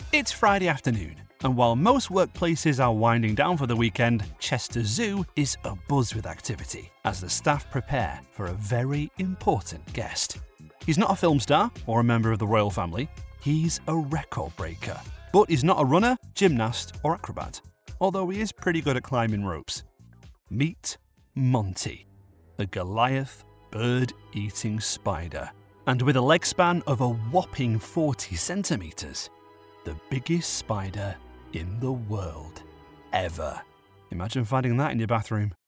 It's Friday afternoon, and while most workplaces are winding down for the weekend, Chester Zoo is abuzz with activity as the staff prepare for a very important guest. He's not a film star or a member of the royal family, he's a record breaker. But he's not a runner, gymnast or acrobat, although he is pretty good at climbing ropes. Meet Monty, a Goliath bird-eating spider. And with a leg span of a whopping 40 centimetres, the biggest spider in the world ever. Imagine finding that in your bathroom.